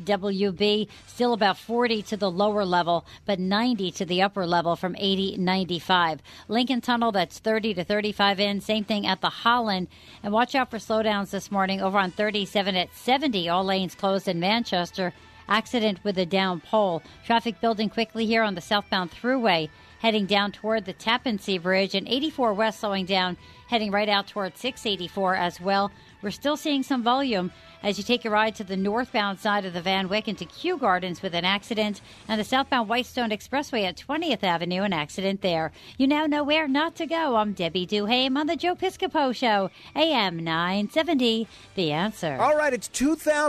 GWB, still about 40 to the lower level, but 90 to the upper level from 80-95. Lincoln Tunnel, that's 30 to 35 in. Same thing at the Holland. And watch out for slowdowns this morning over on 37 at 70. All lanes closed in Manchester. Accident with a down pole. Traffic building quickly here on the southbound thruway, heading down toward the Tappan Zee Bridge. And 84 West slowing down, heading right out toward 684 as well. We're still seeing some volume as you take a ride to the northbound side of the Van Wyck into Kew Gardens with an accident, and the southbound Whitestone Expressway at 20th Avenue, an accident there. You now know where not to go. I'm Debbie Duhame on the Joe Piscopo Show, AM 970, The Answer. All right, it's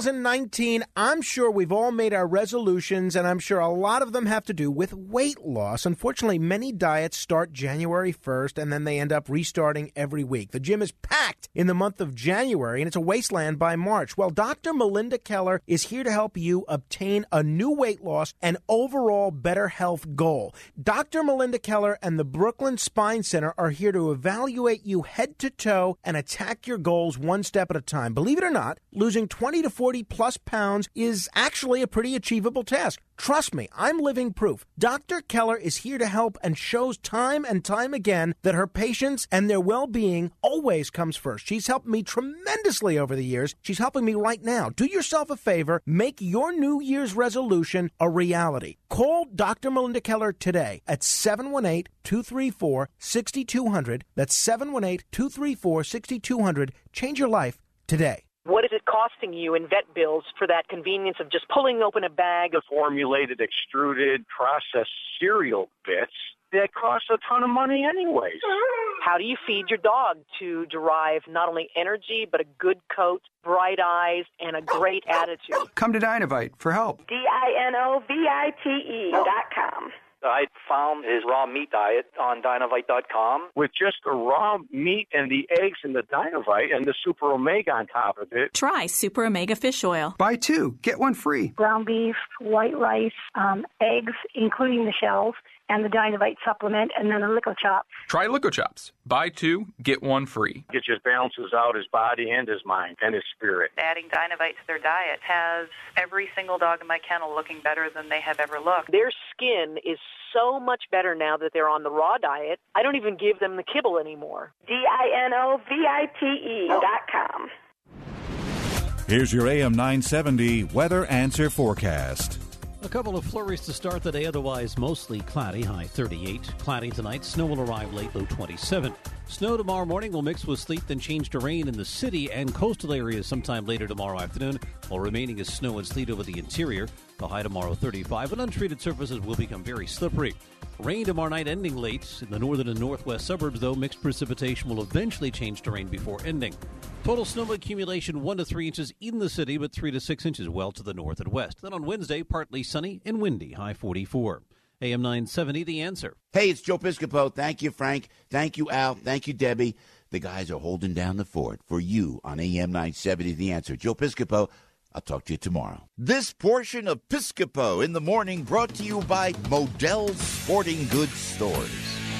2019. I'm sure we've all made our resolutions, and I'm sure a lot of them have to do with weight loss. Unfortunately, many diets start January 1st, and then they end up restarting every week. The gym is packed in the month of January, and it's a wasteland by March. Well, Dr. Melinda Keller is here to help you obtain a new weight loss and overall better health goal. Dr. Melinda Keller and the Brooklyn Spine Center are here to evaluate you head to toe and attack your goals one step at a time. Believe it or not, losing 20 to 40 plus pounds is actually a pretty achievable task. Trust me, I'm living proof. Dr. Keller is here to help and shows time and time again that her patients and their well-being always comes first. She's helped me tremendously over the years. She's helping me right now. Do yourself a favor. Make your New Year's resolution a reality. Call Dr. Melinda Keller today at 718-234-6200. That's 718-234-6200. Change your life today. What is it costing you in vet bills for that convenience of just pulling open a bag of formulated, extruded, processed cereal bits that costs a ton of money anyways. How do you feed your dog to derive not only energy, but a good coat, bright eyes, and a great attitude? Come to Dinovite for help. DINOVITE.com. I found his raw meat diet on Dinovite.com. With just the raw meat and the eggs and the Dinovite and the Super Omega on top of it. Try Super Omega Fish Oil. Buy 2, get 1 free. Ground beef, white rice, eggs, including the shells, and the Dinovite supplement, and then the Lico Chops. Try Lico Chops. Buy 2, get 1 free. It just balances out his body and his mind and his spirit. Adding Dinovite to their diet has every single dog in my kennel looking better than they have ever looked. Their skin is so much better now that they're on the raw diet. I don't even give them the kibble anymore. DINOVITE.com. Here's your AM 970 Weather Answer Forecast. A couple of flurries to start the day, otherwise mostly cloudy, high 38. Cloudy tonight, snow will arrive late, low 27. Snow tomorrow morning will mix with sleet, then change to rain in the city and coastal areas sometime later tomorrow afternoon, while remaining is snow and sleet over the interior. The high tomorrow 35, and untreated surfaces will become very slippery. Rain tomorrow night ending late. In the northern and northwest suburbs, though, mixed precipitation will eventually change to rain before ending. Total snow accumulation 1 to 3 inches in the city, but 3 to 6 inches well to the north and west. Then on Wednesday, partly sunny and windy, high 44. AM 970, The Answer. Hey, it's Joe Piscopo. Thank you, Frank. Thank you, Al. Thank you, Debbie. The guys are holding down the fort for you on AM 970, The Answer. Joe Piscopo. I'll talk to you tomorrow. This portion of Piscopo in the Morning brought to you by Modell's Sporting Goods Stores.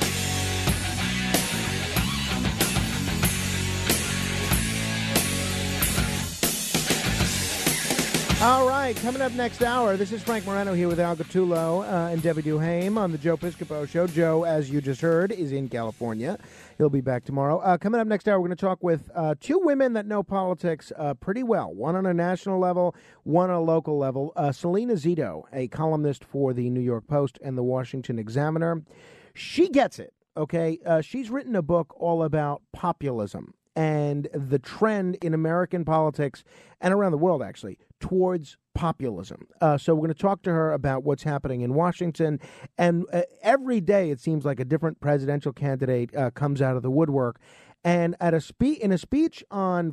All right, coming up next hour, this is Frank Morano here with Al Gattullo and Debbie Duhame on the Joe Piscopo Show. Joe, as you just heard, is in California. He'll be back tomorrow. Coming up next hour, we're going to talk with 2 women that know politics pretty well, one on a national level, one on a local level. Selena Zito, a columnist for the New York Post and the Washington Examiner. She gets it, okay? She's written a book all about populism and the trend in American politics and around the world, actually, towards populism. So we're going to talk to her about what's happening in Washington. And every day it seems like a different presidential candidate comes out of the woodwork. And at in a speech on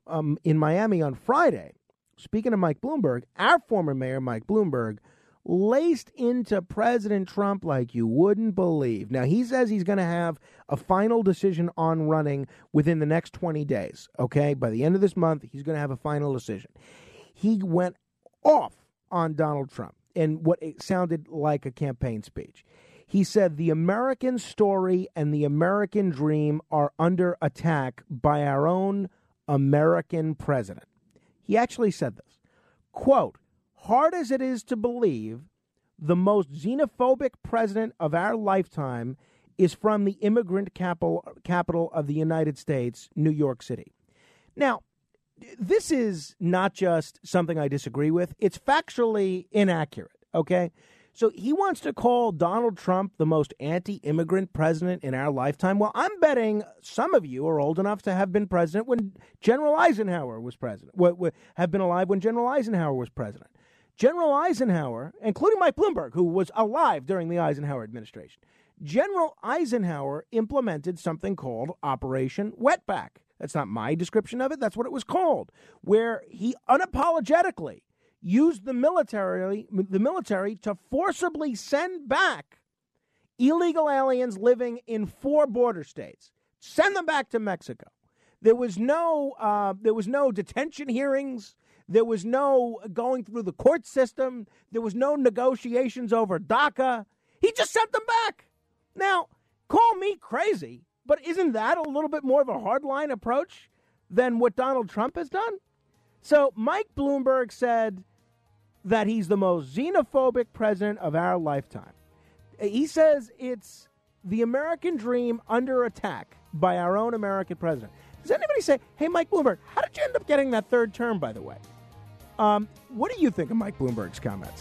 in Miami on Friday, speaking of Mike Bloomberg, our former mayor, Mike Bloomberg, laced into President Trump like you wouldn't believe. Now, he says he's going to have a final decision on running within the next 20 days, okay? By the end of this month, he's going to have a final decision. He went off on Donald Trump in what it sounded like a campaign speech. He said the American story and the American dream are under attack by our own American president. He actually said this, quote, "Hard as it is to believe, the most xenophobic president of our lifetime is from the immigrant capital of the United States, New York City." Now, this is not just something I disagree with. It's factually inaccurate, okay? So he wants to call Donald Trump the most anti-immigrant president in our lifetime. Well, I'm betting some of you are old enough to have been president when General Eisenhower was president, have been alive when General Eisenhower was president. General Eisenhower, including Mike Bloomberg, who was alive during the Eisenhower administration, General Eisenhower implemented something called Operation Wetback. That's not my description of it. That's what it was called, where he unapologetically used the military to forcibly send back illegal aliens living in 4 border states. Send them back to Mexico. There was no detention hearings. There was no going through the court system. There was no negotiations over DACA. He just sent them back. Now, call me crazy, but isn't that a little bit more of a hardline approach than what Donald Trump has done? So Mike Bloomberg said that he's the most xenophobic president of our lifetime. He says it's the American dream under attack by our own American president. Does anybody say, hey, Mike Bloomberg, how did you end up getting that 3rd term, by the way? What do you think of Mike Bloomberg's comments?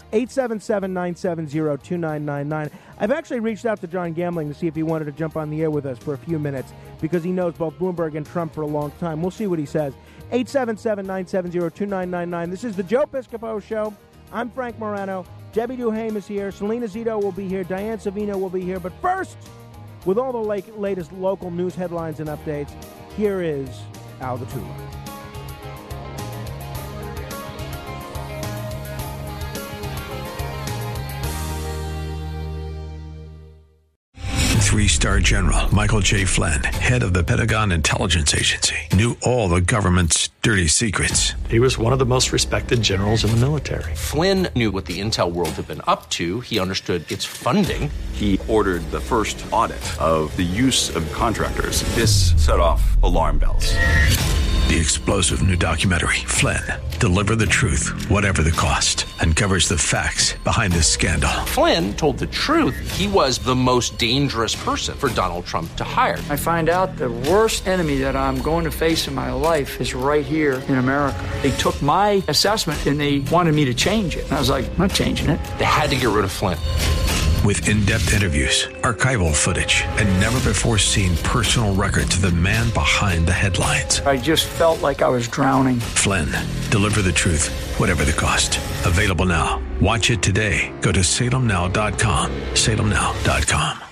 877-970-2999. I've actually reached out to John Gambling to see if he wanted to jump on the air with us for a few minutes because he knows both Bloomberg and Trump for a long time. We'll see what he says. 877-970-2999. This is the Joe Piscopo Show. I'm Frank Morano. Debbie Duhaime is here. Selena Zito will be here. Diane Savino will be here. But first, with all the latest local news headlines and updates, here is Al Gattullo. Three-star General Michael J. Flynn, head of the Pentagon Intelligence Agency, knew all the government's dirty secrets. He was one of the most respected generals in the military. Flynn knew what the intel world had been up to. He understood its funding. He ordered the first audit of the use of contractors. This set off alarm bells. The explosive new documentary, Flynn, Deliver the Truth, Whatever the Cost, uncovers the facts behind this scandal. Flynn told the truth. He was the most dangerous person for Donald Trump to hire. I find out the worst enemy that I'm going to face in my life is right here in America. They took my assessment and they wanted me to change it. And I was like, I'm not changing it. They had to get rid of Flynn. With in-depth interviews, archival footage, and never-before-seen personal records of the man behind the headlines. I just felt like I was drowning. Flynn, Deliver the Truth, Whatever the Cost. Available now. Watch it today. Go to salemnow.com. salemnow.com.